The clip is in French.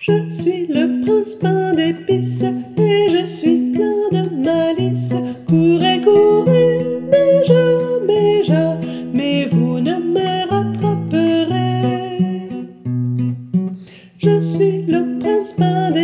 Je suis le prince pain d'épices et je suis plein de malice. Courez, courez, mais vous ne me rattraperez. Je suis le prince pain d'épices.